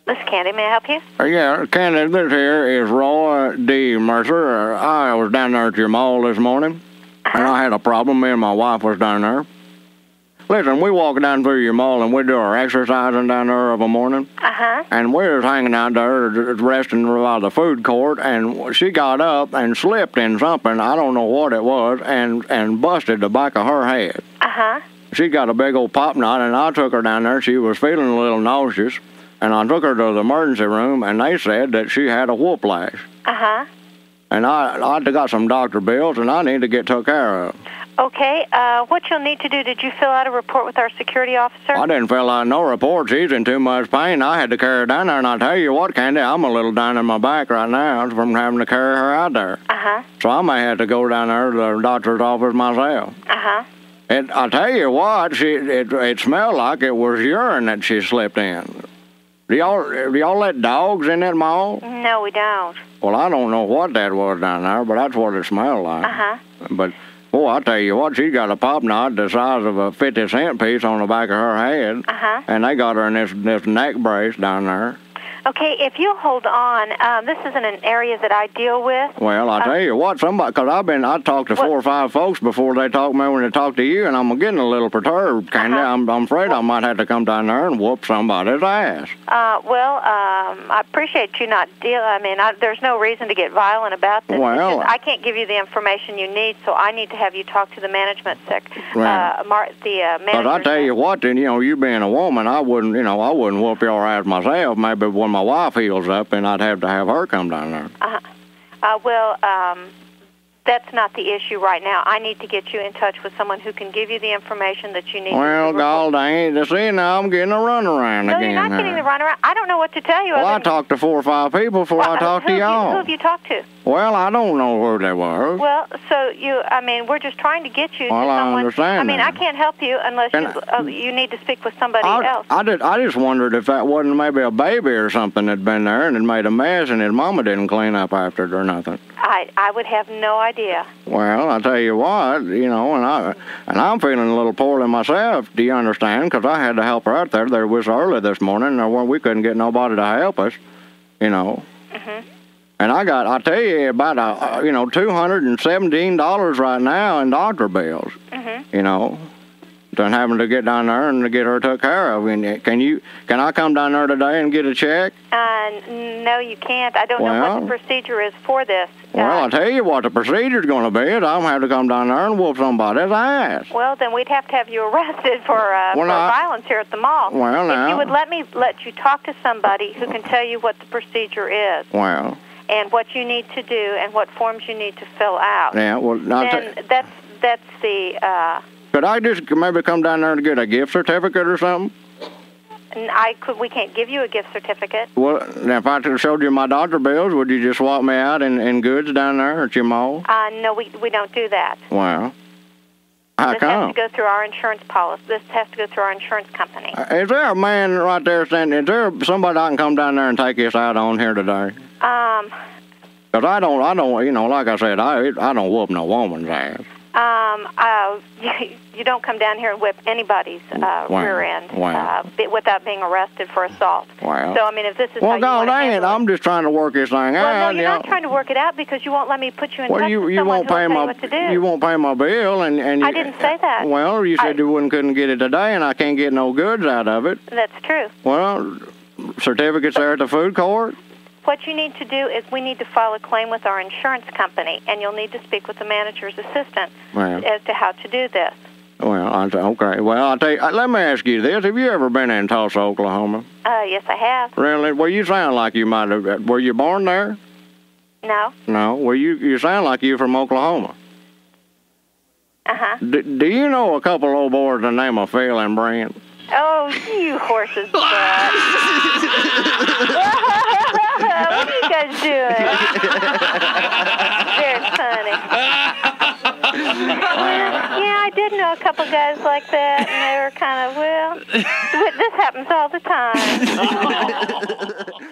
This is Candy. May I help you? Yeah, Candy, this here is Roy D. Mercer. I was down there at your mall this morning, and I had a problem. Me and my wife was down there. Listen, we walk down through your mall, and we do our exercising down there of a morning. And we was hanging out there resting by the food court, and she got up and slipped in something, I don't know what it was, and busted the back of her head. She got a big old pop knot, and I took her down there. She was feeling a little nauseous, and I took her to the emergency room, and they said that she had a whoop-lash. And I got some doctor bills, and I need to get took care of. Okay, what you'll need to do, did you fill out a report with our security officer? I didn't fill out no report. She's in too much pain. I had to carry her down there, and I tell you what, Candy, I'm a little down in my back right now from having to carry her out there. So I may have to go down there to the doctor's office myself. I tell you what, it smelled like it was urine that she slipped in. Do y'all let dogs in that mall? No, we don't. Well, I don't know what that was down there, but that's what it smelled like. But, boy, I tell you what, she got a pop knot the size of a 50-cent piece on the back of her head. And they got her in this neck brace down there. Okay, if you'll hold on, this isn't an area that I deal with. Well, I tell you what, because I talked to 4 or 5 folks before they talked to me when they talked to you, and I'm getting a little perturbed, Candy. I'm afraid I might have to come down there and whoop somebody's ass. I appreciate you not dealing. I mean, there's no reason to get violent about this. Well, I can't give you the information you need, so I need to have you talk to the management manager. But I tell you what, then, you being a woman, I wouldn't whoop your ass myself. Maybe when my wife heals up, and I'd have to have her come down there. That's not the issue right now. I need to get you in touch with someone who can give you the information that you need. Well, God dang it. See, now I'm getting a runaround again. No, you're not getting the runaround. I don't know what to tell you. Well, I talked to 4 or 5 people before I talked to y'all. Who have you talked to? Well, I don't know who they were. Well, we're just trying to get you to someone. I understand. I mean, I can't help you unless you need to speak with somebody else. I just wondered if that wasn't maybe a baby or something that'd been there and had made a mess, and his mama didn't clean up after it or nothing. I would have no idea. Well, I tell you what, and I'm feeling a little poorly myself. Do you understand? Because I had to help her out there. There was early this morning, and we couldn't get nobody to help us. And I tell you, about $217 right now in doctor bills. Than having to get down there and to get her took care of. Can I come down there today and get a check? No, you can't. I don't know what the procedure is for this. Well, I'll tell you what the procedure's going to be. Is I'm going to have to come down there and whoop somebody's ass. Well, then we'd have to have you arrested for violence here at the mall. Well, now. If you would let you talk to somebody who can tell you what the procedure is. Well. And what you need to do and what forms you need to fill out. Yeah, well, now. Then that's the... Could I just maybe come down there to get a gift certificate or something? We can't give you a gift certificate. Well, if I showed you my doctor bills, would you just swap me out in goods down there at your mall? No, we don't do that. Well, how this come? Has to go through our insurance policy. This has to go through our insurance company. Is there a man right there standing? Is there somebody I can come down there and take this out on here today? Because I don't, like I said, I don't whoop no woman's ass. You don't come down here and whip anybody's rear end without being arrested for assault. Wow. So, I mean, if this is how you want to handle it. I'm just trying to work this thing out. Well, no, you're not trying to work it out because you won't let me put you in touch with someone who will tell you what to do. You won't pay my bill. And I didn't say that. Well, you said you couldn't get it today, and I can't get no goods out of it. That's true. Well, certificates there at the food court? What you need to do is we need to file a claim with our insurance company, and you'll need to speak with the manager's assistant as to how to do this. Well, okay. Well, I'll tell you, let me ask you this. Have you ever been in Tulsa, Oklahoma? Yes, I have. Really? Well, you sound like you might have. Were you born there? No. No? Well, you sound like you're from Oklahoma. Do you know a couple old boys the name of Phil and Brent? Oh, you horse's butt. What are you guys doing? Very funny. Yeah, I did know a couple guys like that, and they were kind of, this happens all the time.